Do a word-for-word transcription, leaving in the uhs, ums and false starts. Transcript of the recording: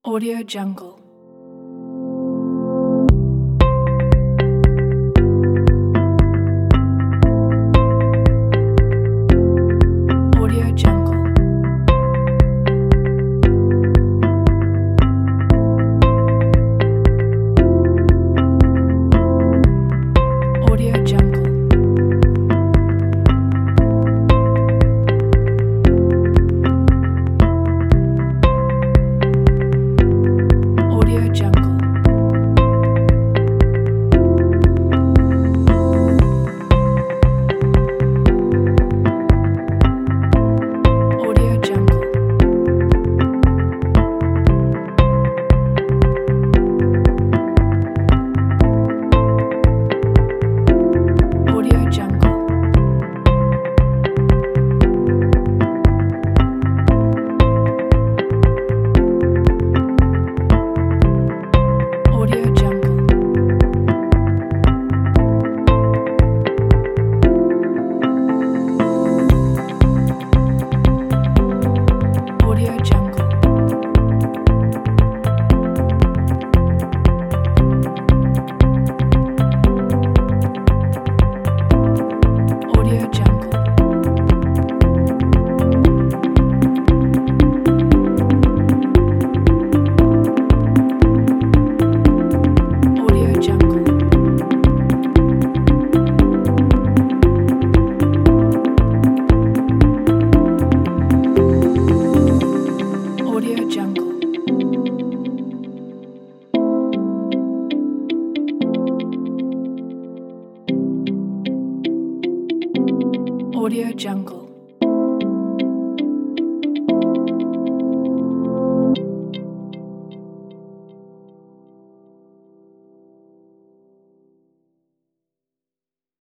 Audio Jungle. Audio Jungle. Audio Jungle. Audio Jungle. Audio Jungle. Audio Jungle. Audio Jungle. Audio Jungle. Audio Jungle. Audio Jungle. Audio Jungle. Audio Jungle.